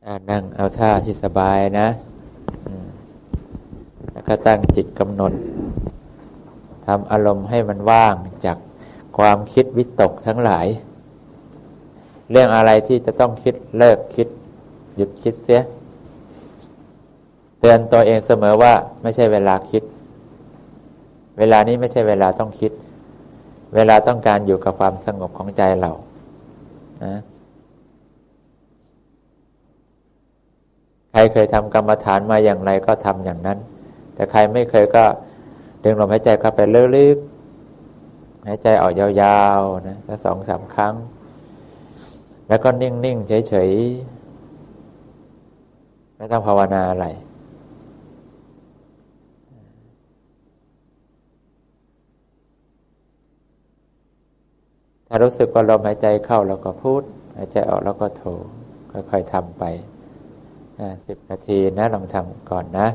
นั่งเอาท่าที่สบายนะแล้วก็ตั้งจิตกำหนดทำอารมณ์ให้มันว่างจากความคิดวิตกทั้งหลายเรื่องอะไรที่จะต้องคิดเลิกคิดหยุดคิดเสียเตือนตัวเองเสมอว่าไม่ใช่เวลาคิดเวลานี้ไม่ใช่เวลาต้องคิดเวลาต้องการอยู่กับความสงบของใจเรานะใครเคยทำกรรมฐานมาอย่างไรก็ทำอย่างนั้นแต่ใครไม่เคยก็ดึงลมหายใจเข้าไปลึกๆหายใจออกยาวๆนะสัก2-3 ครั้งแล้วก็นิ่งๆเฉยๆไม่ต้องภาวนาอะไรถ้ารู้สึกว่าลมหายใจเข้าเราก็พูดหายใจออกแล้วก็โทค่อยๆทำไป10 นาทีนะลองทำก่อนนะ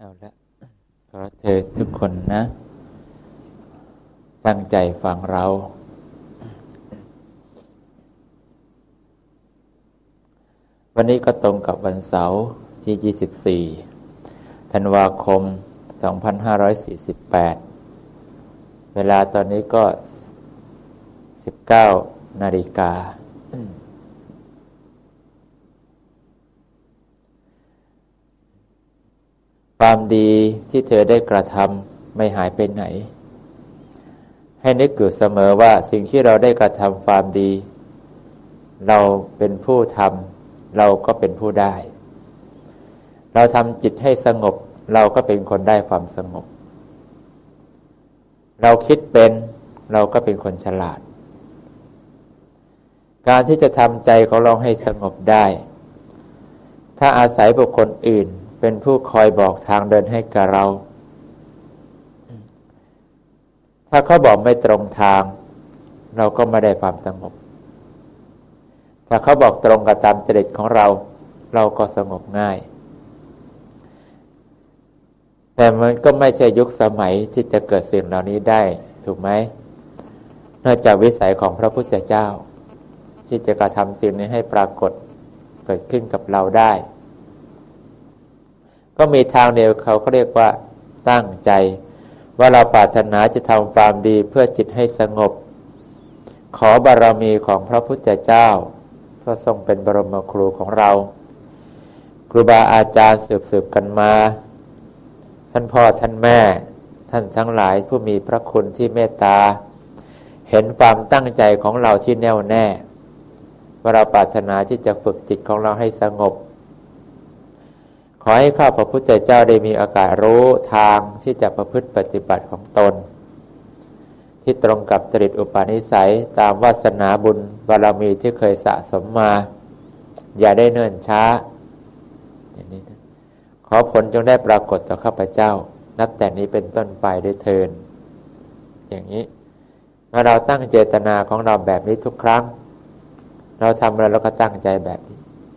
เอาละขอเธอทุกคนนะตั้งใจฟังเราวันนี้ก็ตรงกับวันเสาร์ที่24ธันวาคม2548เวลาตอนนี้ก็19 นาฬิกาความดีที่เธอได้กระทำไม่หายไปไหนให้นึกอยู่เสมอว่าสิ่งที่เราได้กระทำความดีเราเป็นผู้ทำเราก็เป็นผู้ได้เราทำจิตให้สงบเราก็เป็นคนได้ความสงบเราคิดเป็นเราก็เป็นคนฉลาดการที่จะทำใจของเราให้สงบได้ถ้าอาศัยบุคคลอื่นเป็นผู้คอยบอกทางเดินให้กับเราถ้าเขาบอกไม่ตรงทางเราก็ไม่ได้ความสงบถ้าเขาบอกตรงกับตามจริตของเราเราก็สงบง่ายแต่มันก็ไม่ใช่ยุคสมัยที่จะเกิดสิ่งเหล่านี้ได้ถูกไหมนอกจากวิสัยของพระพุทธเจ้าที่จะกระทำสิ่งนี้ให้ปรากฏเกิดขึ้นกับเราได้ก็มีทางเดียวเขาเรียกว่าตั้งใจว่าเราปรารถนาจะทำความดีเพื่อจิตให้สงบขอบารมีของพระพุทธเจ้าพระทรงเป็นบรมครูของเราครูบาอาจารย์สืบกันมาท่านพ่อท่านแม่ท่านทั้งหลายผู้มีพระคุณที่เมตตาเห็นความตั้งใจของเราที่แน่วแน่ว่าเราปรารถนาที่จะฝึกจิตของเราให้สงบขอให้ข้าพระพุทธเจ้าได้มีโอกาสรู้ทางที่จะประพฤติปฏิบัติของตนที่ตรงกับจริตอุปนิสัยตามวาสนาบุญบารมีที่เคยสะสมมาอย่าได้เนิ่นช้าอย่างนี้นะขอผลจงได้ปรากฏต่อข้าพเจ้านับแต่นี้เป็นต้นไปด้วยเถิดอย่างนี้เมื่อเราตั้งเจตนาของเราแบบนี้ทุกครั้งเราทำอะไรเราก็ตั้งใจแบบนี้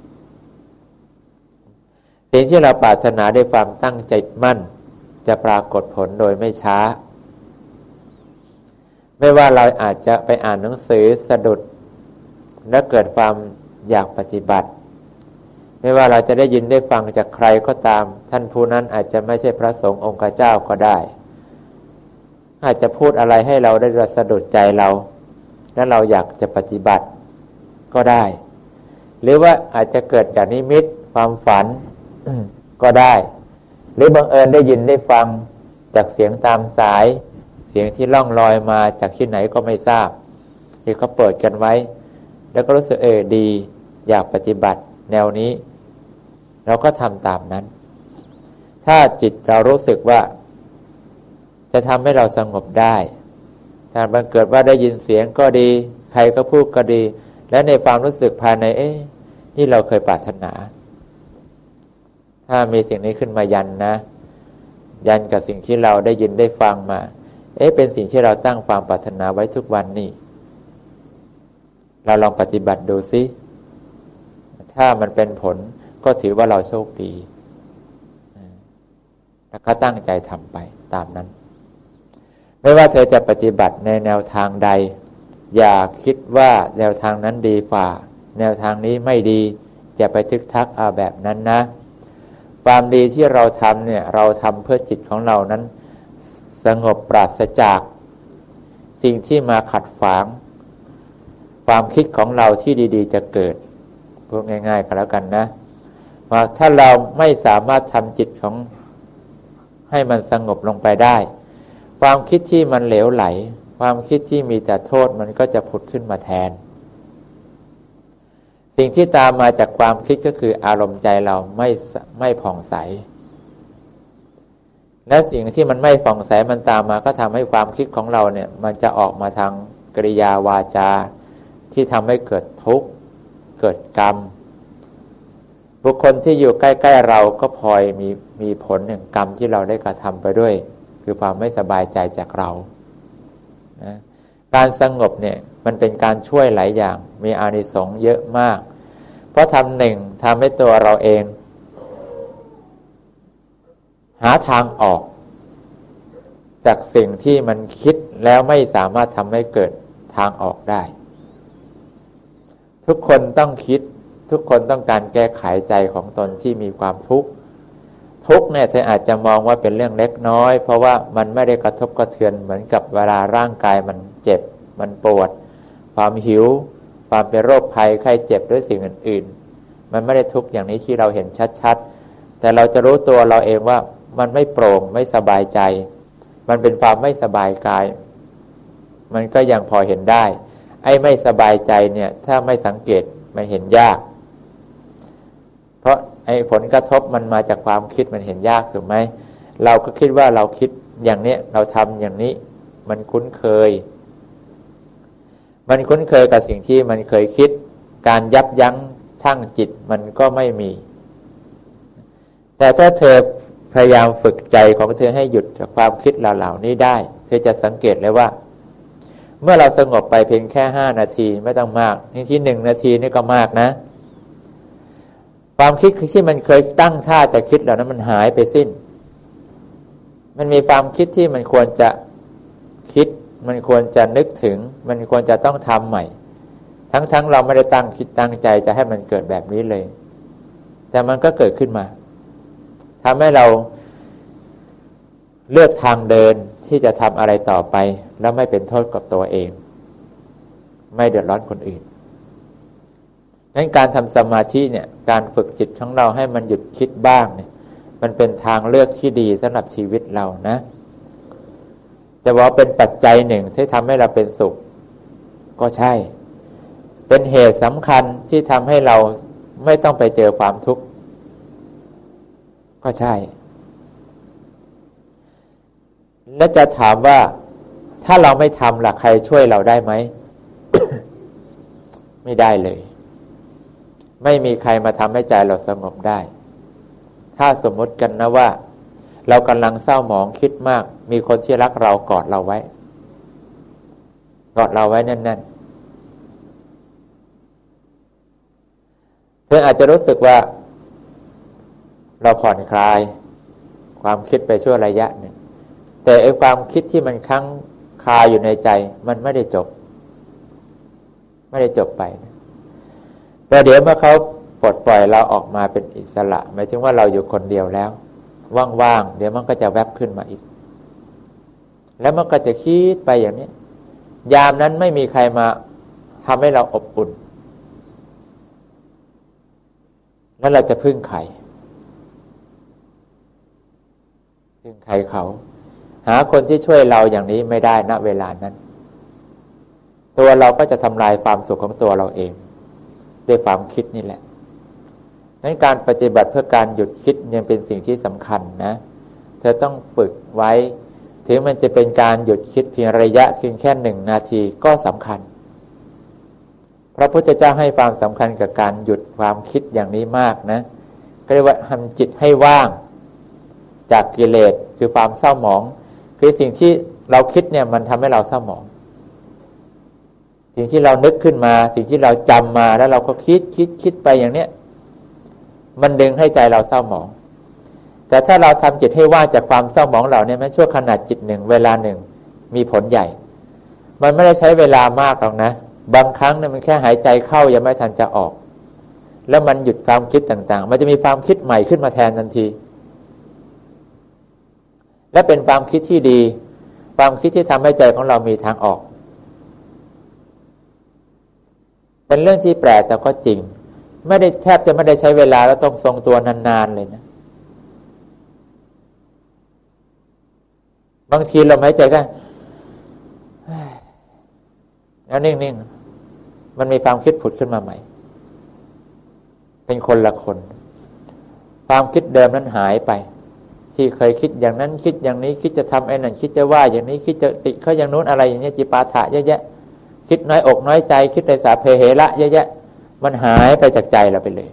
สิ่งที่เราปรารถนาด้วยความตั้งใจมั่นจะปรากฏผลโดยไม่ช้าไม่ว่าเราอาจจะไปอ่านหนังสือสะดุดและเกิดความอยากปฏิบัติไม่ว่าเราจะได้ยินได้ฟังจากใครก็ตามท่านผู้นั้นอาจจะไม่ใช่พระสงฆ์องค์เจ้าก็ได้อาจจะพูดอะไรให้เราได้สะดุดใจเราและเราอยากจะปฏิบัติก็ได้หรือว่าอาจจะเกิดจากนิมิตความฝันก็ได้หรือบังเอิญได้ยินได้ฟังจากเสียงตามสายเสียงที่ล่องลอยมาจากที่ไหนก็ไม่ทราบที่เขาเปิดกันไว้แล้วก็รู้สึกดีอยากปฏิบัติแนวนี้เราก็ทำตามนั้นถ้าจิตเรารู้สึกว่าจะทำให้เราสงบได้ถ้ามันเกิดว่าได้ยินเสียงก็ดีใครก็พูดก็ดีและในความรู้สึกภายในนี่เราเคยปรารถนาถ้ามีสิ่งนี้ขึ้นมายันนะยันกับสิ่งที่เราได้ยินได้ฟังมาเป็นสิ่งที่เราตั้งความปรารถนาไว้ทุกวันนี่เราลองปฏิบัติดูสิถ้ามันเป็นผลก็ถือว่าเราโชคดีแล้วก็ตั้งใจทำไปตามนั้นไม่ว่าเธอจะปฏิบัติในแนวทางใดอย่าคิดว่าแนวทางนั้นดีกว่าแนวทางนี้ไม่ดีอย่าไปทึกทักเอาแบบนั้นนะความดีที่เราทำเนี่ยเราทำเพื่อจิตของเรานั้นสงบปราศจากสิ่งที่มาขัดขวางความคิดของเราที่ดีๆจะเกิดพูดง่ายๆกันแล้วกันนะว่าถ้าเราไม่สามารถทำจิตของให้มันสงบลงไปได้ความคิดที่มันเหลวไหลความคิดที่มีแต่โทษมันก็จะผุดขึ้นมาแทนสิ่งที่ตามมาจากความคิดก็คืออารมณ์ใจเราไม่ผ่องใสและสิ่งที่มันไม่ผ่องใสมันตามมาก็ทำให้ความคิดของเราเนี่ยมันจะออกมาทางกริยาวาจาที่ทำให้เกิดทุกข์เกิดกรรมบุคคลที่อยู่ใกล้ๆเราก็พลอยมีผลแห่งกรรมที่เราได้กระทำไปด้วยคือความไม่สบายใจจากเรานะการสงบเนี่ยมันเป็นการช่วยหลายอย่างมีอานิสงส์เยอะมากเพราะทำให้ตัวเราเองหาทางออกจากสิ่งที่มันคิดแล้วไม่สามารถทำให้เกิดทางออกได้ทุกคนต้องคิดทุกคนต้องการแก้ไขใจของตนที่มีความทุกข์เนี่ยเธออาจจะมองว่าเป็นเรื่องเล็กน้อยเพราะว่ามันไม่ได้กระทบกระเทือนเหมือนกับเวลาร่างกายมันเจ็บมันปวดความหิวความเป็นโรคภัยไข้เจ็บด้วยสิ่งอื่นๆมันไม่ได้ทุกข์อย่างนี้ที่เราเห็นชัดๆแต่เราจะรู้ตัวเราเองว่ามันไม่โปร่งไม่สบายใจมันเป็นความไม่สบายกายมันก็ยังพอเห็นได้ไอ้ไม่สบายใจเนี่ยถ้าไม่สังเกตมันเห็นยากเพราะไอ้ผลกระทบมันมาจากความคิดมันเห็นยากถูกไหมเราก็คิดว่าเราคิดอย่างนี้เราทำอย่างนี้มันคุ้นเคยกับสิ่งที่มันเคยคิดการยับยั้งชั่งจิตมันก็ไม่มีแต่ถ้าเธอพยายามฝึกใจของเธอให้หยุดจากความคิดเหล่านี้ได้เธอจะสังเกตเลยว่าเมื่อเราสงบไปเพียงแค่5 นาทีไม่ต้องมากที่1 นาทีนี่ก็มากนะความคิดที่มันเคยตั้งท่าจะคิดเหล่านั้นมันหายไปสิ้นมันมีความคิดที่มันควรจะคิดมันควรจะนึกถึงมันควรจะต้องทำใหม่ทั้งเราไม่ได้ตั้งคิดตั้งใจจะให้มันเกิดแบบนี้เลยแต่มันก็เกิดขึ้นมาทำให้เราเลือกทางเดินที่จะทำอะไรต่อไปแล้วไม่เป็นโทษกับตัวเองไม่เดือดร้อนคนอื่นงั้นการทำสมาธิเนี่ยการฝึกจิตของเราให้มันหยุดคิดบ้างเนี่ยมันเป็นทางเลือกที่ดีสำหรับชีวิตเรานะจะบอกเป็นปัจจัยหนึ่งที่ทำให้เราเป็นสุขก็ใช่เป็นเหตุสำคัญที่ทำให้เราไม่ต้องไปเจอความทุกข์ก็ใช่และจะถามว่าถ้าเราไม่ทำล่ะใครช่วยเราได้ไหม ไม่ได้เลยไม่มีใครมาทำให้ใจเราสงบได้ถ้าสมมติกันนะว่าเรากำลังเศร้าหมองคิดมากมีคนที่รักเรากอดเราไว้แน่นๆเธออาจจะรู้สึกว่าเราผ่อนคลายความคิดไปชั่วระยะหนึ่งแต่ไอ้ความคิดที่มันค้างคาอยู่ในใจมันไม่ได้จบไปแต่เดี๋ยวเมื่อเขาปลดปล่อยเราออกมาเป็นอิสระหมายถึงว่าเราอยู่คนเดียวแล้วว่างๆเดี๋ยวมันก็จะแวบขึ้นมาอีกแล้วมันก็จะคิดไปอย่างนี้ยามนั้นไม่มีใครมาทำให้เราอบอุ่นแล้วเราจะพึ่งใครเขาหาคนที่ช่วยเราอย่างนี้ไม่ได้ณเวลานั้นตัวเราก็จะทำลายความสุขของตัวเราเองด้วยความคิดนี่แหละงั้นการปฏิบัติเพื่อการหยุดคิดยังเป็นสิ่งที่สำคัญนะเธอต้องฝึกไว้ถึงมันจะเป็นการหยุดคิดเพียงระยะเพียงแค่1 นาทีก็สำคัญพระพุทธเจ้าให้ความสำคัญกับการหยุดความคิดอย่างนี้มากนะก็เรียกว่าทำจิตให้ว่างจากกิเลสคือความเศร้าหมองคือสิ่งที่เราคิดเนี่ยมันทำให้เราเศร้าหมองสิ่งที่เรานึกขึ้นมาสิ่งที่เราจำมาแล้วเราก็คิดไปอย่างเนี้ยมันดึงให้ใจเราเศร้าหมองแต่ถ้าเราทำจิตให้ว่างจากความเศร้าหมองเหล่านี้แม้ชั่วขณะจิตหนึ่งเวลาหนึ่งมีผลใหญ่มันไม่ได้ใช้เวลามากหรอกนะบางครั้งเนี่ยมันแค่หายใจเข้ายังไม่ทันจะออกแล้วมันหยุดความคิดต่างๆมันจะมีความคิดใหม่ขึ้นมาแทนทันทีและเป็นความคิดที่ดีความคิดที่ทำให้ใจของเรามีทางออกเป็นเรื่องที่แปลกแต่ก็จริงไม่ได้แทบจะไม่ได้ใช้เวลาแล้วต้องทรงตัวนานๆเลยนะบางทีเราหายใจก็แล้วนิ่งๆมันมีความคิดผุดขึ้นมาใหม่เป็นคนละคนความคิดเดิมนั้นหายไปที่เคยคิดอย่างนั้นคิดอย่างนี้คิดจะทำไอ้นั่นคิดจะว่าอย่างนี้คิดจะติเขาอย่างนู้นอะไรอย่างเงี้ยจิปาถะเยอะแยะคิดน้อยอกน้อยใจคิดในสาเพเหระเยอะแยะมันหายไปจากใจเราไปเลย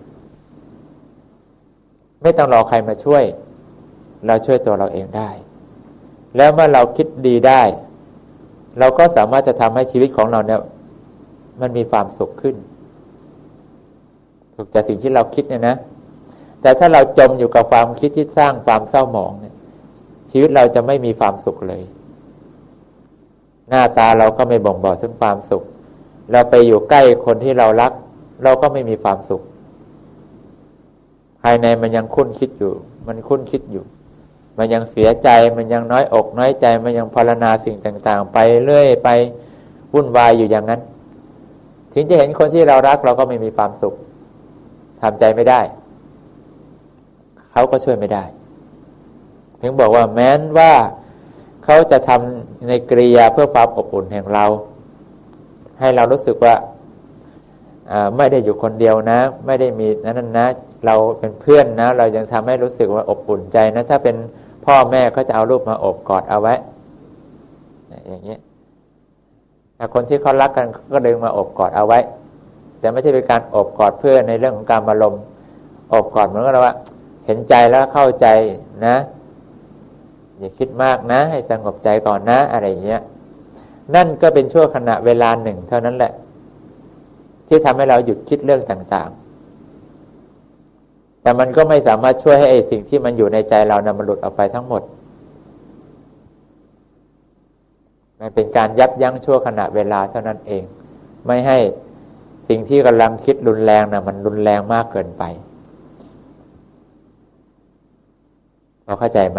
ไม่ต้องรอใครมาช่วยเราช่วยตัวเราเองได้แล้วเมื่อเราคิดดีได้เราก็สามารถจะทำให้ชีวิตของเราเนี่ยมันมีความสุขขึ้นถูกจากสิ่งที่เราคิดเนี่ยนะแต่ถ้าเราจมอยู่กับความคิดที่สร้างความเศร้าหมองเนี่ยชีวิตเราจะไม่มีความสุขเลยหน้าตาเราก็ไม่บ่งบอกถึงความสุขเราไปอยู่ใกล้คนที่เรารักเราก็ไม่มีความสุขภายในมันยังคุ้นคิดอยู่มันยังเสียใจมันยังน้อยอกน้อยใจมันยังพรรณนาสิ่งต่างๆไปเรื่อยไปวุ่นวายอยู่อย่างนั้นถึงจะเห็นคนที่เรารักเราก็ไม่มีความสุขทำใจไม่ได้เขาก็ช่วยไม่ได้ถึงบอกว่าแม้นว่าเขาจะทำในกริยาเพื่อความอบอุ่นแห่งเราให้เรารู้สึกว่าไม่ได้อยู่คนเดียวนะไม่ได้มีนั่นนะเราเป็นเพื่อนนะเรายังทำให้รู้สึกว่าอบอุ่นใจนะถ้าเป็นพ่อแม่เขาจะเอาลูกมาอบกอดเอาไว้อย่างนี้แต่คนที่เขารักกันก็ดึงมาอบกอดเอาไว้แต่ไม่ใช่เป็นการอบกอดเพื่อในเรื่องของการอารมณ์อบกอดเหมือนกับว่าเห็นใจแล้วเข้าใจนะอย่าคิดมากนะให้สงบใจก่อนนะอะไรอย่างเงี้ยนั่นก็เป็นชั่วขณะเวลาหนึ่งเท่านั้นแหละที่ทำให้เราหยุดคิดเรื่องต่างๆแต่มันก็ไม่สามารถช่วยให้ไอ้สิ่งที่มันอยู่ในใจเรานะมันหลุดออกไปทั้งหมดมันเป็นการยับยั้งชั่วขณะเวลาเท่านั้นเองไม่ให้สิ่งที่กำลังคิดรุนแรงนะมันรุนแรงมากเกินไปเราเข้าใจไหม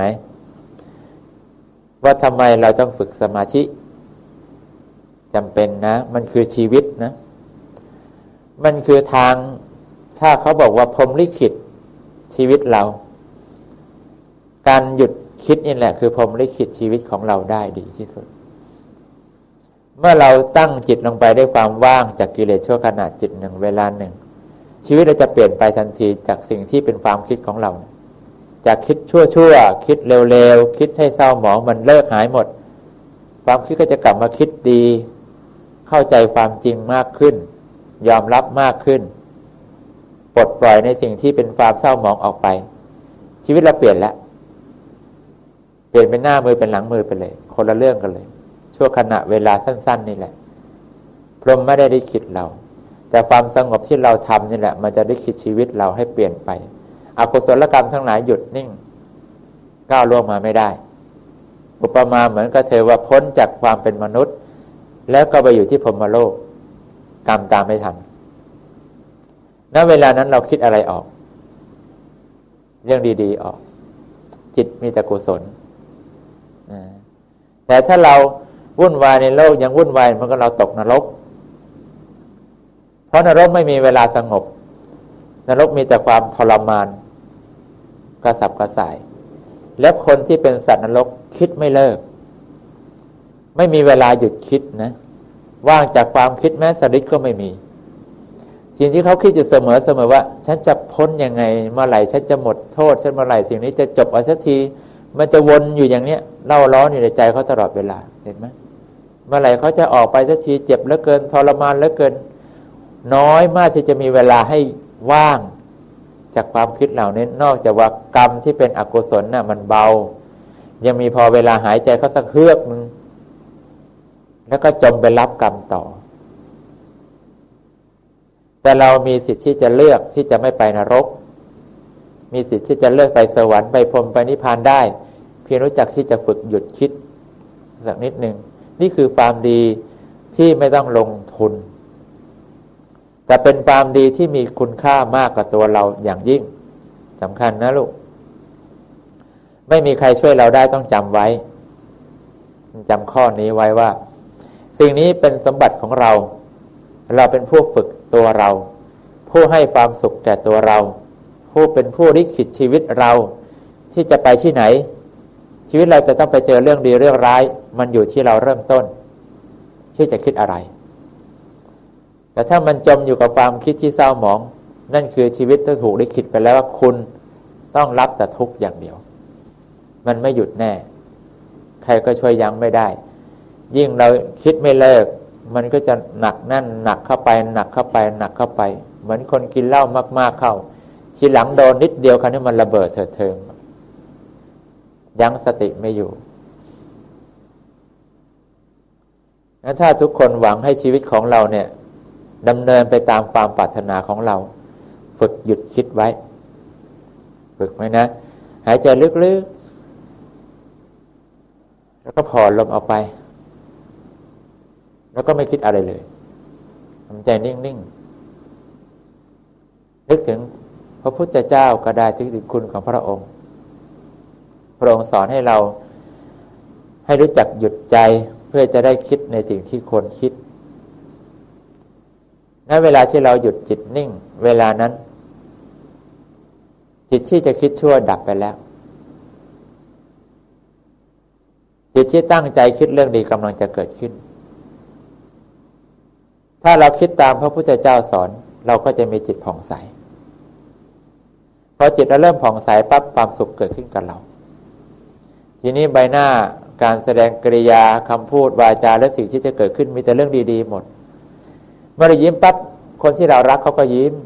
ว่าทำไมเราต้องฝึกสมาธิจำเป็นนะมันคือชีวิตนะมันคือทางถ้าเขาบอกว่าพรหมลิขิตชีวิตเราการหยุดคิดนี่แหละคือพรหมลิขิตชีวิตของเราได้ดีที่สุดเมื่อเราตั้งจิตลงไปด้วยความว่างจากกิเลสชั่วขณะจิตหนึ่งเวลาหนึ่งชีวิตเราจะเปลี่ยนไปทันทีจากสิ่งที่เป็นความคิดของเราจากคิดชั่วๆคิดเร็วๆคิดให้เศร้าหมองมันเลิกหายหมดความคิดก็จะกลับมาคิดดีเข้าใจความจริงมากขึ้นยอมรับมากขึ้นปลดปล่อยในสิ่งที่เป็นความเศร้าหมองออกไปชีวิตเราเปลี่ยนแล้วเปลี่ยนเป็นหน้ามือเป็นหลังมือไปเลยคนละเรื่องกันเลยชั่วขณะเวลาสั้นๆนี่แหละพรหมไม่ได้ลิขิตเราแต่ความสงบที่เราทำนี่แหละมันจะลิขิตชีวิตเราให้เปลี่ยนไปอกุศลกรรมทั้งหลายหยุดนิ่งก้าวล่วงมาไม่ได้อุปมาเหมือนกับเธอว่าพ้นจากความเป็นมนุษย์แล้วก็ไปอยู่ที่พรหมโลกกรรมตามไม่ทันณเวลานั้นเราคิดอะไรออกเรื่องดีๆออกจิตมีแต่กุศลแต่ถ้าเราวุ่นวายในโลกยังวุ่นวายมันก็เราตกนรกเพราะนรกไม่มีเวลาสงบนรกมีแต่ความทรมานกระสับกระส่ายแล้วคนที่เป็นสัตว์นรกคิดไม่เลิกไม่มีเวลาหยุดคิดนะว่างจากความคิดแม้สักนิดก็ไม่มีสิ่งที่เขาคิดอยู่เสมอว่าฉันจะพ้นยังไงเมื่อไหร่ฉันจะหมดโทษฉันเมื่อไหร่สิ่งนี้จะจบเอาสักทีมันจะวนอยู่อย่างเนี้ยเล่าร้อนอยู่ในใจเขาตลอดเวลาเห็นไหมเมื่อไหร่เขาจะออกไปสักทีเจ็บเหลือเกินทรมานเหลือเกินน้อยมากที่จะมีเวลาให้ว่างจากความคิดเหล่านี้นอกจากว่ากรรมที่เป็นอกุศลน่ะมันเบายังมีพอเวลาหายใจเขาสักเฮือกนึงแล้วก็จมไปรับกรรมต่อแต่เรามีสิทธิ์ที่จะเลือกที่จะไม่ไปนรกมีสิทธิ์ที่จะเลือกไปสวรรค์ไปพรหมไปนิพพานได้เพียงรู้จักที่จะฝึกหยุดคิดสักนิดนึงนี่คือความดีที่ไม่ต้องลงทุนแต่เป็นความดีที่มีคุณค่ามากกว่าตัวเราอย่างยิ่งสำคัญนะลูกไม่มีใครช่วยเราได้ต้องจำไว้จำข้อนี้ไว้ว่าสิ่งนี้เป็นสมบัติของเราเราเป็นผู้ฝึกตัวเราผู้ให้ความสุขแก่ตัวเราผู้เป็นผู้ลิขิตชีวิตเราที่จะไปที่ไหนชีวิตเราจะต้องไปเจอเรื่องดีเรื่องร้ายมันอยู่ที่เราเริ่มต้นที่จะคิดอะไรแต่ถ้ามันจมอยู่กับความคิดที่เศร้าหมองนั่นคือชีวิตที่ถูกลิขิตไปแล้วว่าคุณต้องรับแต่ทุกข์อย่างเดียวมันไม่หยุดแน่ใครก็ช่วยยั้งไม่ได้ยิ่งเราคิดไม่เลิกมันก็จะหนักแน่นหนักเข้าไปหนักเข้าไปหนักเข้าไปเหมือนคนกินเหล้ามากๆเข้าทีหลังโดนนิดเดียวคราวนี้มันระเบิดเถิดเทิงยั้งสติไม่อยู่งั้นถ้าทุกคนหวังให้ชีวิตของเราเนี่ยดำเนินไปตามความปรารถนาของเราฝึกหยุดคิดไว้ฝึกไว้นะหายใจลึกแล้วก็ผ่อนลมออกไปแล้วก็ไม่คิดอะไรเลยทำใจนิ่งๆนึกถึงพระพุทธเจ้าก็ได้นึกถึงคุณของพระองค์พระองค์สอนให้เราให้รู้จักหยุดใจเพื่อจะได้คิดในสิ่งที่ควรคิดณเวลาที่เราหยุดจิตนิ่งเวลานั้นจิตที่จะคิดชั่วดับไปแล้วจิตที่ตั้งใจคิดเรื่องดีกำลังจะเกิดขึ้นถ้าเราคิดตามพระพุทธเจ้าสอนเราก็จะมีจิตผ่องใสพอจิตเราเริ่มผ่องใสปั๊บความสุขเกิดขึ้นกับเราทีนี้ใบหน้าการแสดงกริยาคำพูดวาจาและสิ่งที่จะเกิดขึ้นมีแต่เรื่องดีๆหมดเมื่อเรายิ้มปั๊บคนที่เรารักเขาก็ยิ้ม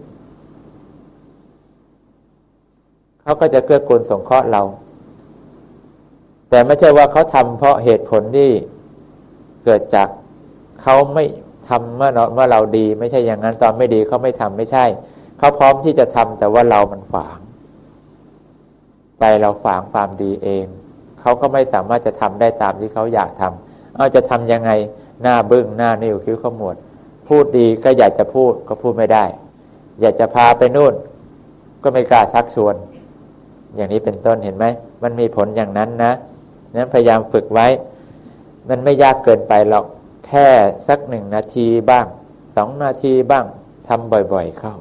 เขาก็จะเกื้อกูลสงเคราะห์เราแต่ไม่ใช่ว่าเขาทำเพราะเหตุผลที่เกิดจากเขาไม่ทำเมื่อเราดีไม่ใช่อย่างนั้นตอนไม่ดีเขาไม่ทำไม่ใช่เขาพร้อมที่จะทำแต่ว่าเรามันฝังใจเราฝังความดีเองเขาก็ไม่สามารถจะทำได้ตามที่เขาอยากทำเอาจะทำยังไงหน้าบึ้งหน้านิ้วคิ้วขมวดพูดดีก็อยากจะพูดก็พูดไม่ได้อยากจะพาไปนู่นก็ไม่กล้าชักชวนอย่างนี้เป็นต้นเห็นไหมมันมีผลอย่างนั้นนะนั้นพยายามฝึกไว้มันไม่ยากเกินไปหรอกแค่สัก1 นาทีบ้าง2 นาทีบ้างทำบ่อยๆเข้า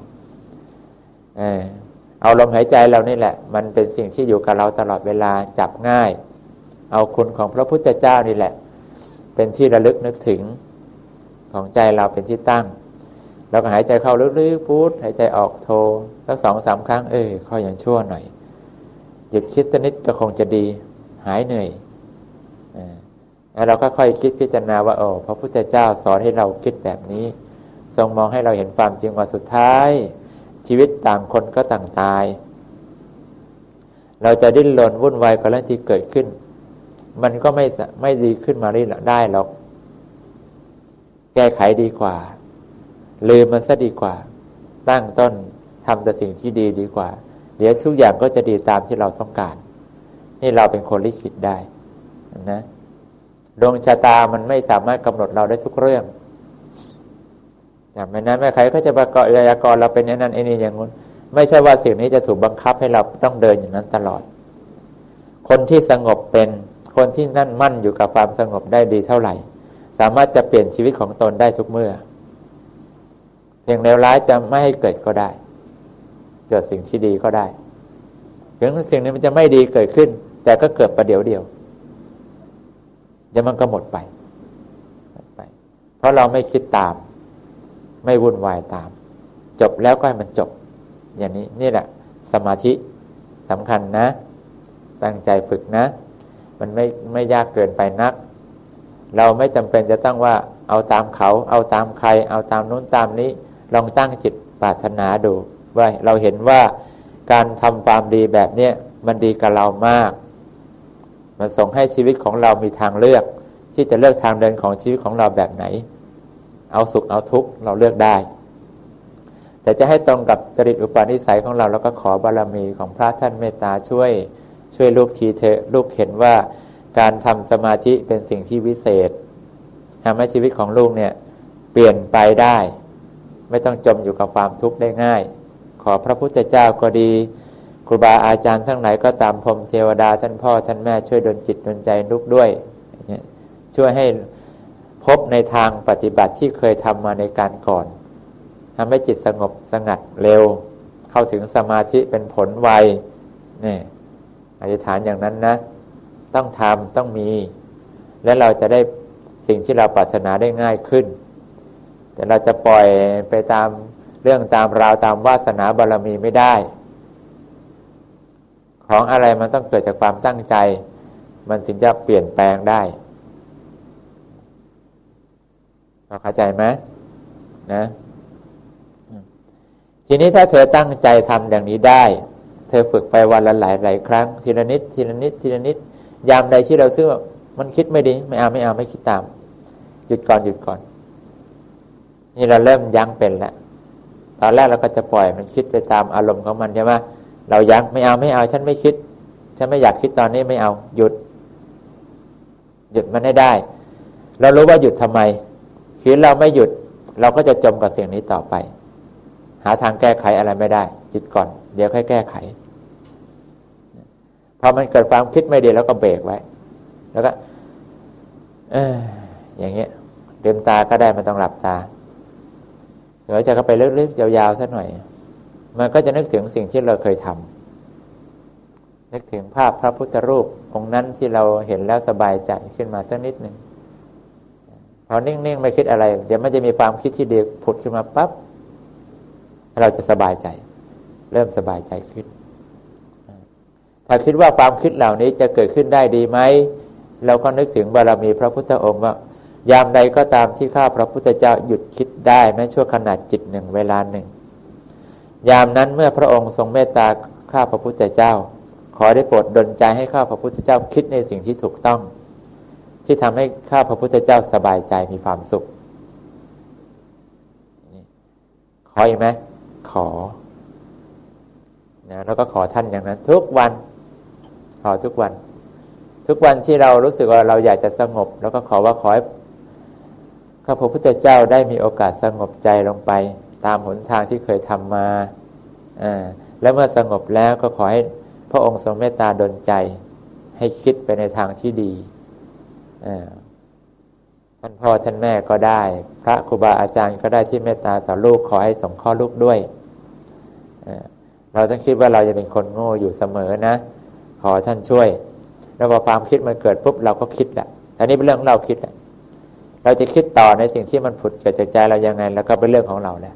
เอาลมหายใจเรานี่แหละมันเป็นสิ่งที่อยู่กับเราตลอดเวลาจับง่ายเอาคุณของพระพุทธเจ้านี่แหละเป็นที่ระลึกนึกถึงของใจเราเป็นที่ตั้งเราก็หายใจเข้าลึกๆพุทหายใจออกโทสัก2-3 ครั้งข้ออย่างชั่วหน่อยหยุดคิดสักนิดก็คงจะดีหายเหนื่อยแล้วเราก็ค่อยคิดพิจารณาว่าพระพุทธเจ้าสอนให้เราคิดแบบนี้ทรงมองให้เราเห็นความจริงว่าสุดท้ายชีวิตต่างคนก็ต่างตายเราจะดิ้นรนวุ่นวายกับเรื่องที่เกิดขึ้นมันก็ไม่ดีขึ้นมาได้หรอกแก้ไขดีกว่าลืมมันซะดีกว่าตั้งต้นทำแต่สิ่งที่ดีดีกว่าเดี๋ยวทุกอย่างก็จะดีตามที่เราต้องการนี่เราเป็นคนลิขิตได้นะดวงชะตามันไม่สามารถกำหนดเราได้ทุกเรื่องอย่างนั้นแม่ใครก็จะประกอบพยากรณ์เราเป็นอย่างนั้นไอ้นี่อย่างนู้นไม่ใช่ว่าสิ่งนี้จะถูกบังคับให้เราต้องเดินอย่างนั้นตลอดคนที่สงบเป็นคนที่นั่นมั่นอยู่กับความสงบได้ดีเท่าไหร่สามารถจะเปลี่ยนชีวิตของตนได้ทุกเมื่อสิ่งเลวร้ายจะไม่ให้เกิดก็ได้เกิดสิ่งที่ดีก็ได้ถึงสิ่งนี้มันจะไม่ดีเกิดขึ้นแต่ก็เกิดประเดี๋ยวเดียวเดี๋ยวมันก็หมดไปเพราะเราไม่คิดตามไม่วุ่นวายตามจบแล้วก็ให้มันจบอย่างนี้นี่แหละสมาธิสำคัญนะตั้งใจฝึกนะมันไม่ยากเกินไปนักเราไม่จำเป็นจะต้องว่าเอาตามเขาเอาตามใครเอาตามนู้นตามนี้ลองตั้งจิตปรารถนาดูว่าเราเห็นว่าการทำความดีแบบเนี้ยมันดีกับเรามากมันส่งให้ชีวิตของเรามีทางเลือกที่จะเลือกทางเดินของชีวิตของเราแบบไหนเอาสุขเอาทุกข์เราเลือกได้แต่จะให้ตรงกับจริตอุปนิสัยของเราแล้วก็ขอบารมีของพระท่านเมตตาช่วยลูกทีเถอะลูกเห็นว่าการทำสมาธิเป็นสิ่งที่วิเศษทำให้ชีวิตของลูกเนี่ยเปลี่ยนไปได้ไม่ต้องจมอยู่กับความทุกข์ได้ง่ายขอพระพุทธเจ้าก็ดีครูบาอาจารย์ทั้งหลายก็ตามพรหมเทวดาท่านพ่อท่านแม่ช่วยดลจิตดลใจลูกด้วยช่วยให้พบในทางปฏิบัติที่เคยทำมาในการก่อนทำให้จิตสงบสงัดเร็วเข้าถึงสมาธิเป็นผลไวนี่อธิษฐานอย่างนั้นนะต้องทำต้องมีและเราจะได้สิ่งที่เราปรารถนาได้ง่ายขึ้นแต่เราจะปล่อยไปตามเรื่องตามราวตามวาสนาบารมีไม่ได้ของอะไรมันต้องเกิดจากความตั้งใจมันถึงจะเปลี่ยนแปลงได้เข้าใจไหมนะทีนี้ถ้าเธอตั้งใจทำอย่างนี้ได้เธอฝึกไปวันละหลายครั้งทีละนิดทีละนิดทีละนิดยามใดที่เราซื้อมันคิดไม่ดีไม่เอาไม่คิดตามหยุดก่อนนี่เราเริ่มยั้งเป็นแล้วตอนแรกเราก็จะปล่อยมันคิดไปตามอารมณ์ของมันใช่ไหมเรายั้งไม่เอาฉันไม่คิดฉันไม่อยากคิดตอนนี้ไม่เอาหยุดหยุดมันให้ได้เรารู้ว่าหยุดทำไมคือเราไม่หยุดเราก็จะจมกับสิ่งนี้ต่อไปหาทางแก้ไขอะไรไม่ได้หยุดก่อนเดี๋ยวค่อยแก้ไขพอมันเกิดความคิดไม่ดีแล้วก็เบรกไว้แล้วก็อย่างเงี้ยลืมตาก็ได้ไม่ต้องหลับตาหรือจะก็ไปลึกๆยาวๆสักหน่อยมันก็จะนึกถึงสิ่งที่เราเคยทำนึกถึงภาพพระพุทธรูปองค์นั้นที่เราเห็นแล้วสบายใจขึ้นมาสักนิดหนึ่งพอนิ่งๆไม่คิดอะไรเดี๋ยวมันจะมีความคิดที่ดีผุดขึ้นมาปั๊บเราจะสบายใจเริ่มสบายใจขึ้นถ้าคิดว่าความคิดเหล่านี้จะเกิดขึ้นได้ดีไหมเราก็นึกถึงบารมีพระพุทธองค์ว่ายามใดก็ตามที่ข้าพระพุทธเจ้าหยุดคิดได้แม้ชั่วขณะจิตหนึ่งเวลาหนึ่งยามนั้นเมื่อพระองค์ทรงเมตตาข้าพระพุทธเจ้าขอได้โปรดดลใจให้ข้าพระพุทธเจ้าคิดในสิ่งที่ถูกต้องที่ทำให้ข้าพระพุทธเจ้าสบายใจมีความสุขขออีกไหมขอนะแล้วก็ขอท่านอย่างนั้นทุกวันขอทุกวันที่เรารู้สึกว่าเราอยากจะสงบแล้วก็ขอให้ข้าพระพุทธเจ้าได้มีโอกาสสงบใจลงไปตามหนทางที่เคยทำมาแล้วเมื่อสงบแล้วก็ขอให้พระองค์ทรงเมตตาดลใจให้คิดไปในทางที่ดีท่านพ่อท่านแม่ก็ได้พระครูบาอาจารย์ก็ได้ที่เมตตาต่อลูกขอให้สงเคราะห์ลูกด้วยเราต้องคิดว่าเราจะเป็นคนโง่อยู่เสมอนะขอท่านช่วยแล้วพอความคิดมันเกิดปุ๊บเราก็คิดแหละอันนี้เป็นเรื่องของเราคิดแหละเราจะคิดต่อในสิ่งที่มันผุดเกิดจากใจเรายังไงแล้วก็เป็นเรื่องของเราแหละ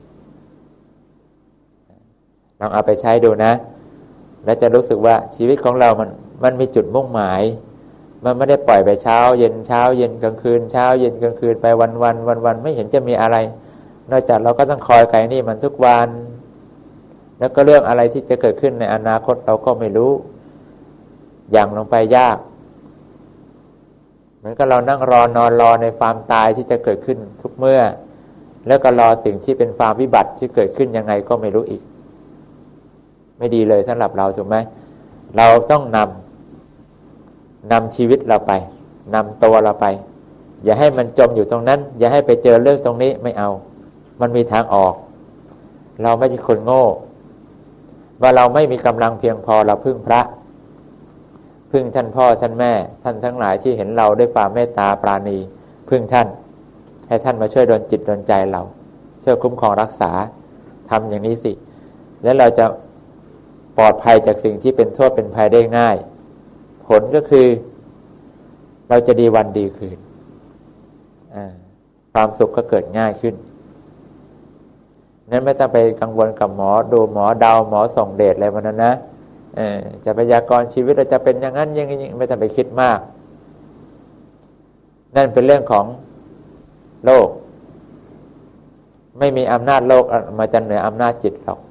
ลองเอาไปใช้ดูนะแล้วจะรู้สึกว่าชีวิตของเรามันมีจุดมุ่งหมายมันไม่ได้ปล่อยไปเช้าเย็นกลางคืนเช้าเย็นกลางคืนไปวันไม่เห็นจะมีอะไรนอกจากเราก็ต้องคอยไกลนี่มันทุกวันแล้วก็เรื่องอะไรที่จะเกิดขึ้นในอนาคตเราก็ไม่รู้อย่างลงไปยากเหมือนกับเรานั่งนอนรอในความตายที่จะเกิดขึ้นทุกเมื่อแล้วก็รอสิ่งที่เป็นความวิบัติที่เกิดขึ้นยังไงก็ไม่รู้อีกไม่ดีเลยสำหรับเราถูกไหมเราต้องนำชีวิตเราไปนำตัวเราไปอย่าให้มันจมอยู่ตรงนั้นอย่าให้ไปเจอเรื่องตรงนี้ไม่เอามันมีทางออกเราไม่ใช่คนโง่ว่าเราไม่มีกำลังเพียงพอเราพึ่งพระพึ่งท่านพ่อท่านแม่ท่านทั้งหลายที่เห็นเราด้วยความเมตตาปราณีพึ่งท่านให้ท่านมาช่วยดลจิตดลใจเราช่วยคุ้มครองรักษาทำอย่างนี้สิแล้วเราจะปลอดภัยจากสิ่งที่เป็นโทษเป็นภัยได้ง่ายผลก็คือเราจะดีวันดีคืนความสุขก็เกิดง่ายขึ้นนั้นไม่ต้องไปกังวลกับหมอดูหมอเดาหมอส่งเดชอะไรมันนะจะพยากรณ์ชีวิตเราจะเป็นอย่างนั้นอย่างนี้ไม่ต้องไปคิดมากนั่นเป็นเรื่องของโลกไม่มีอำนาจโลกมาจะเหนืออำนาจจิตหรอก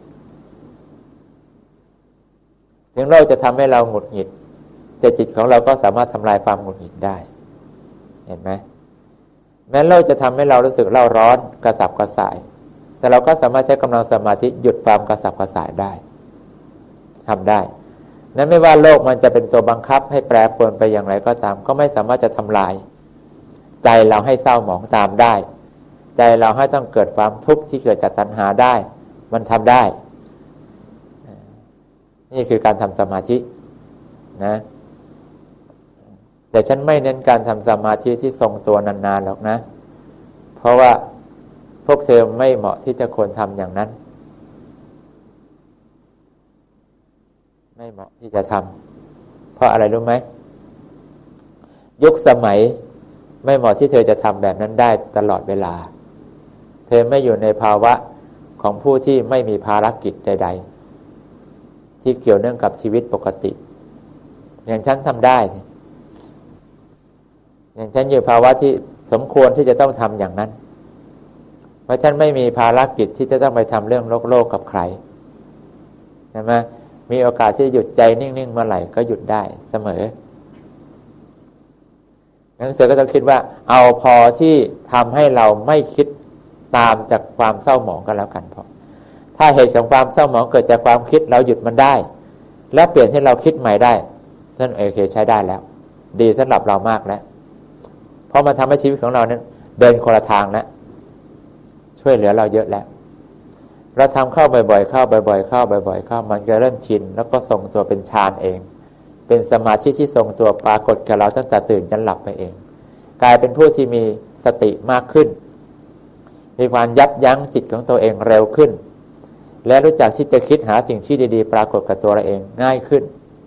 ถึงโลกจะทำให้เราหงุดหงิดแต่จิตของเราก็สามารถทำลายความหงุดหงิดได้เห็นไหมแม้โลกจะทำให้เรารู้สึกเร่าร้อนกระสับกระส่ายแต่เราก็สามารถใช้กำลังสมาธิหยุดความกระสับกระส่ายได้ทำได้นั้นไม่ว่าโลกมันจะเป็นตัวบังคับให้แปรปรวนไปอย่างไรก็ตามก็ไม่สามารถจะทำลายใจเราให้เศร้าหมองตามได้ใจเราให้ต้องเกิดความทุกข์ที่เกิดจากตัณหาได้มันทำได้นี่คือการทำสมาธินะแต่ฉันไม่เน้นการทำสมาธิที่ทรงตัวนานๆหรอกนะเพราะว่าพวกเธอไม่เหมาะที่จะควรทำอย่างนั้นไม่เหมาะที่จะทำเพราะอะไรรู้ไหมยุคสมัยไม่เหมาะที่เธอจะทำแบบนั้นได้ตลอดเวลาเธอไม่อยู่ในภาวะของผู้ที่ไม่มีภารกิจใดๆที่เกี่ยวเนื่องกับชีวิตปกติอย่างฉันทำได้อย่างฉันอยู่ภาวะที่สมควรที่จะต้องทำอย่างนั้นเพราะฉันไม่มีภารกิจที่จะต้องไปทำเรื่องโลกกับใครใช่ไหมมีโอกาสที่หยุดใจนิ่งๆเมื่อไหร่ก็หยุดได้เสมองั้นเธอก็ต้องคิดว่าเอาพอที่ทำให้เราไม่คิดตามจากความเศร้าหมองกันแล้วกันพอถ้าเหตุของความเศร้าหมองเกิดจากความคิดเราหยุดมันได้แล้วเปลี่ยนให้เราคิดใหม่ได้ท่านโอเคใช้ได้แล้วดีสำหรับเรามากแล้วเพราะมันทำให้ชีวิตของเรานั้นเดินคนละทางแล้วช่วยเหลือเราเยอะแล้วเราทำเข้าบ่อยๆเข้าบ่อยๆเข้าบ่อยๆเข้ามันก็เริ่มชินแล้วก็ทรงตัวเป็นฌานเองเป็นสมาธิที่ทรงตัวปรากฏกับเราตั้งแต่ตื่นจนหลับไปเองกลายเป็นผู้ที่มีสติมากขึ้นมีความยับยั้งจิตของตัวเองเร็วขึ้นและรู้จักที่จะคิดหาสิ่งที่ดีๆปรากฏกับตัวเราเองง่ายขึ้น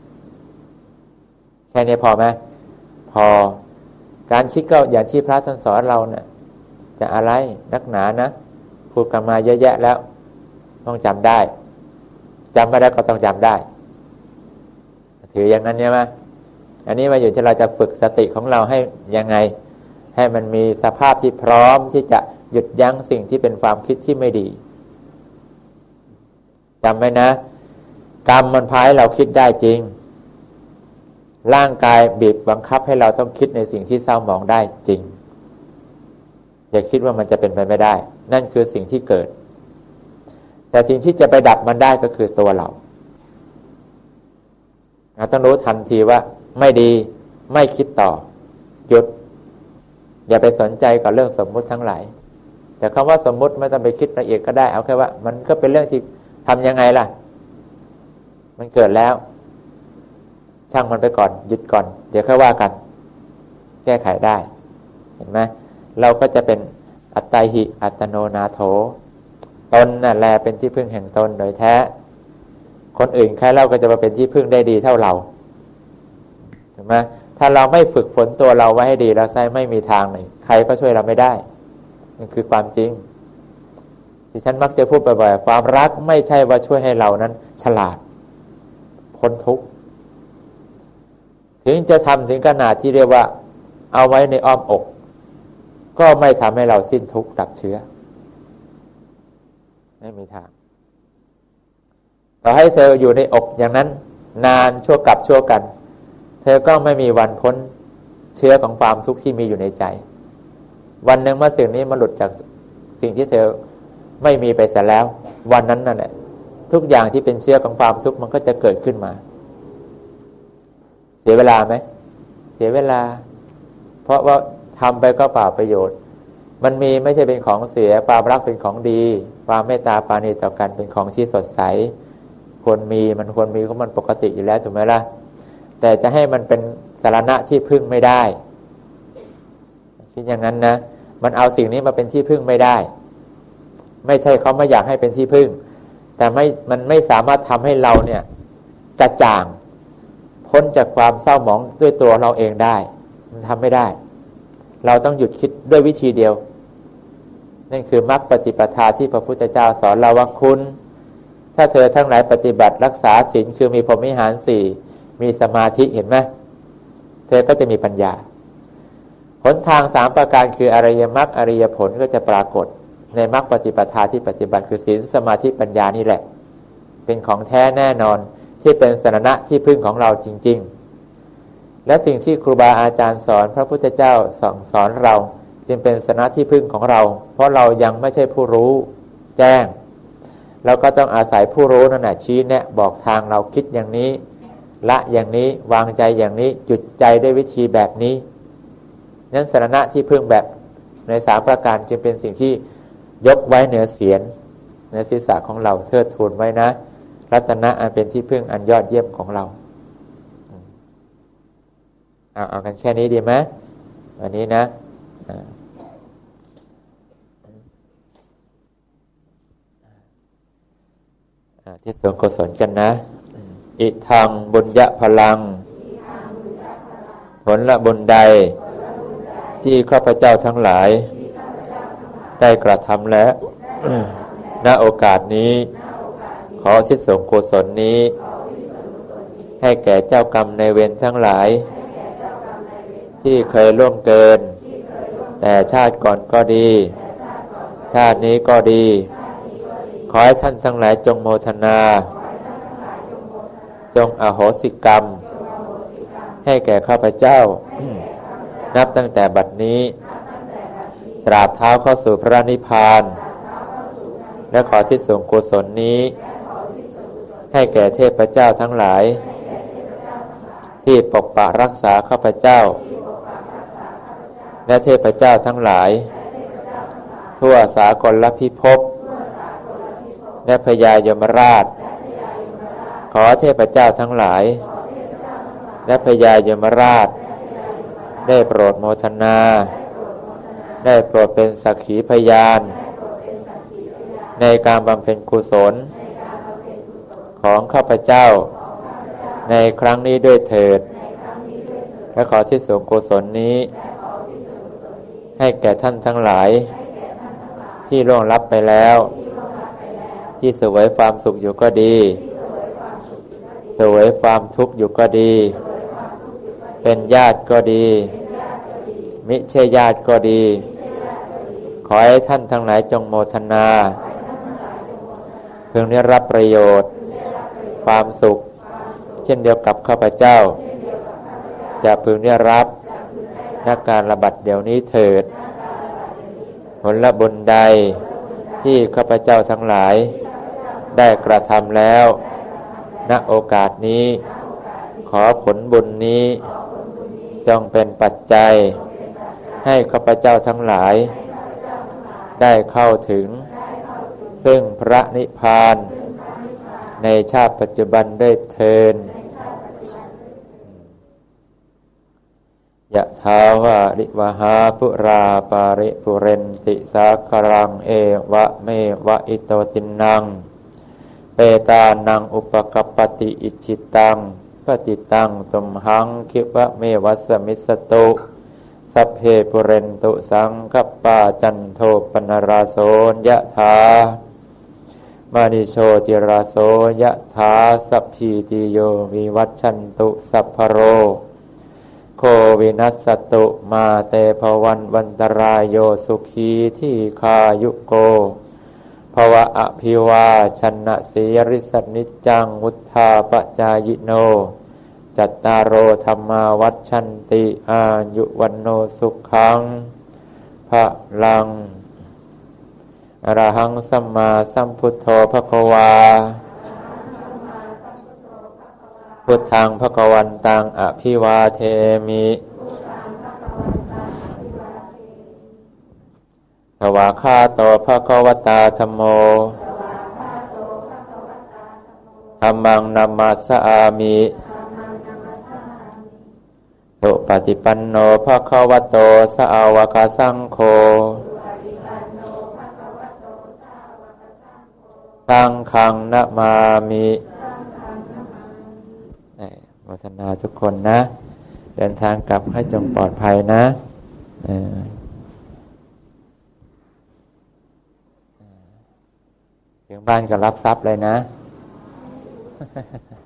แค่นี้พอไหมพอการคิดก็อย่างที่พระท่านสอนเราเนี่ยจะอะไรนักหนานะพูดกันมาเยอะแยะแล้วต้องจำได้จำไม่ได้ก็ต้องจำได้ถืออย่างนั้นใช่ไหมอันนี้มาอยู่ที่เราจะฝึกสติของเราให้ยังไงให้มันมีสภาพที่พร้อมที่จะหยุดยั้งสิ่งที่เป็นความคิดที่ไม่ดีจำไว้นะกรรมมันพาให้เราคิดได้จริงร่างกายบีบบังคับให้เราต้องคิดในสิ่งที่เศร้าหมองได้จริงอย่าคิดว่ามันจะเป็นไปไม่ได้นั่นคือสิ่งที่เกิดแต่สิ่งที่จะไปดับมันได้ก็คือตัวเราต้องรู้ทันทีว่าไม่ดีไม่คิดต่อหยุดอย่าไปสนใจกับเรื่องสมมุติทั้งหลายแต่คำว่าสมมุติไม่ต้องไปคิดละเอียดก็ได้เอาแค่ว่ามันก็เป็นเรื่องที่ทำยังไงล่ะมันเกิดแล้วช่างมันไปก่อนหยุดก่อนเดี๋ยวค่อยว่ากันแก้ไขได้เห็นไหมเราก็จะเป็นอัตตาหิอัตโนนาโถตนน่ะแลเป็นที่พึ่งแห่งตนโดยแท้คนอื่นใครเราก็จะมาเป็นที่พึ่งได้ดีเท่าเราถูกไหมถ้าเราไม่ฝึกฝนตัวเราไว้ให้ดีแล้วไซไม่มีทางเลยใครก็ช่วยเราไม่ได้นี่คือความจริงที่ฉันมักจะพูดบ่อยๆความรักไม่ใช่ว่าช่วยให้เรานั้นฉลาดพ้นทุกข์ถึงจะทำถึงขนาดที่เรียกว่าเอาไว้ในอ้อมอกก็ไม่ทำให้เราสิ้นทุกข์ดับเชื้อไม่มีทางต่อให้เธออยู่ในอกอย่างนั้นนานชั่วกับชั่วกันเธอก็ไม่มีวันพ้นเชื้อของความทุกข์ที่มีอยู่ในใจวันหนึ่งเมื่อสิ่งนี้มันหลุดจากสิ่งที่เธอไม่มีไปเสียแล้ววันนั้นนั่นแหละทุกอย่างที่เป็นเชื้อของความทุกข์มันก็จะเกิดขึ้นมาเสียเวลาไหมเสียเวลาเพราะว่าทำไปก็เปล่าประโยชน์มันมีไม่ใช่เป็นของเสียความรักเป็นของดีความเมตตาปราณีต่อกันเป็นของที่สดใสควรมีมันควรมีเพราะมันปกติอยู่แล้วถูกไหมล่ะแต่จะให้มันเป็นสรณะที่พึ่งไม่ได้คิดอย่างนั้นนะมันเอาสิ่งนี้มาเป็นที่พึ่งไม่ได้ไม่ใช่เขาไม่อยากให้เป็นที่พึ่งแต่มันไม่สามารถทำให้เราเนี่ยกระจ่างพ้นจากความเศร้าหมองด้วยตัวเราเองได้มันทำไม่ได้เราต้องหยุดคิดด้วยวิธีเดียวนั่นคือมรรคปฏิปทาที่พระพุทธเจ้าสอนเราว่าคุณถ้าเธอทั้งหลายปฏิบัติรักษาศีลคือมีพรหมวิหารสี่มีสมาธิเห็นไหมเธอก็จะมีปัญญาหนทางสามประการคืออริยมรรคอริยผลก็จะปรากฏในมรรคปฏิปทาที่ปฏิบัติคือศีลสมาธิปัญญานี่แหละเป็นของแท้แน่นอนที่เป็นสรณะที่พึ่งของเราจริงๆและสิ่งที่ครูบาอาจารย์สอนพระพุทธเจ้าสอนเราจึงเป็นสรณะที่พึ่งของเราเพราะเรายังไม่ใช่ผู้รู้แจ้งเราก็ต้องอาศัยผู้รู้นั่นแหละชี้แนะบอกทางเราคิดอย่างนี้ละอย่างนี้วางใจอย่างนี้หยุดใจด้วยวิธีแบบนี้นั้นสรณะที่พึ่งแบบในสามประการจึงเป็นสิ่งที่ยกไว้เหนือเสียรในศีรษะของเราเทิดทูนไว้นะรัตนะอันเป็นที่พึ่งอันยอดเยี่ยมของเราเอากันแค่นี้ดีไหมวันนี้นะที่ส่วนกุศลกันนะอิทังบุญญะพลังผลละบุญใดที่ข้าพเจ้าทั้งหลายได้กระทำแล้วณโอกาสนี้ขอที่ส่วนกุศลนี้ให้แก่เจ้ากรรมนายเวรทั้งหลายที่เคยล่วงเกินแต่ชาติก่อนก็ดีชาตินี้ก็ดีขอให้ท่านทั้งหลายจงโมทนาจงอโหสิกรรมให้แก่ข้าพเจ้านับตั้งแต่บัดนี้ตราบเท้าเข้าสู่พระนิพพานและขอที่ส่วนกุศลนี้ให้แก่เทพเจ้าทั้งหลายที่ปกปักรักษาข้าพเจ้าและเทพเจ้าทั้งหลายทั่วสากลพิภพและพญายมราชขอเทพเจ้าทั้งหลายและพญายมราชได้โปรดโมทนาได้โปรดเป็นสักขีพยานในการบำเพ็ญกุศลของข้าพเจ้าในครั้งนี้ด้วยเถิดและขอที่ส่งกุศลนี้ให้แก่ท่านทั้งหลายที่ล่วงลับไปแล้วที่เสวยความสุขอยู่ก็ดีเสวยความทุกข์อยู่ก็ดีเป็นญาติก็ดีมิใช่ญาติก็ดีขอให้ท่านทั้งหลายจงโมทนาพึงได้รับประโยชน์ความสุขเช่นเดียวกับข้าพเจ้าจะพึงได้รับณการระบัดเดี๋ยวนี้เถิดผลบุญใดที่ข้าพเจ้าทั้งหลายได้กระทำแล้วณโอกาสนี้ขอผลบุญนี้จงเป็นปัจจัยให้ข้าพเจ้าทั้งหลายได้เข้าถึงซึ่งพระนิพพานในชาติปัจจุบันด้วยเทินยะถาวาริวหาปุราปาริปุเรนติสาครังเอวะเมวะอิโตตินังเปตานังอุปกัปปติอิจิตังปฏิตังตุมหังคิวะเมวัสมิสตุสัพเพปุเรนตุสังคัปปาจันโทปนราโสยะถามานิโชติราโสยะถาสัพพิติโยวิวัชชันตุสัพพโรโควินัสสตุมาเตภวันวันตรายโยสุขีที่คายุโกภวะอภิวาชนะสีริสนิจจังวุธาปจายโนจัตตารโอธรรมาวัชชันติอายุวันโนสุขังภะลังอรหังสัมมาสัมพุทโธภควาพุทธังภควันตังอภิวาเทมิสวากขาโตภควตาธัมโมธัมมังนัมมัสสามิสุปฏิปันโนภควโตสาวกสังโฆสังฆังนะมามิโมทนาทุกคนนะเดินทางกลับให้จงปลอดภัยนะถึงบ้านก็รับทรัพย์เลยนะ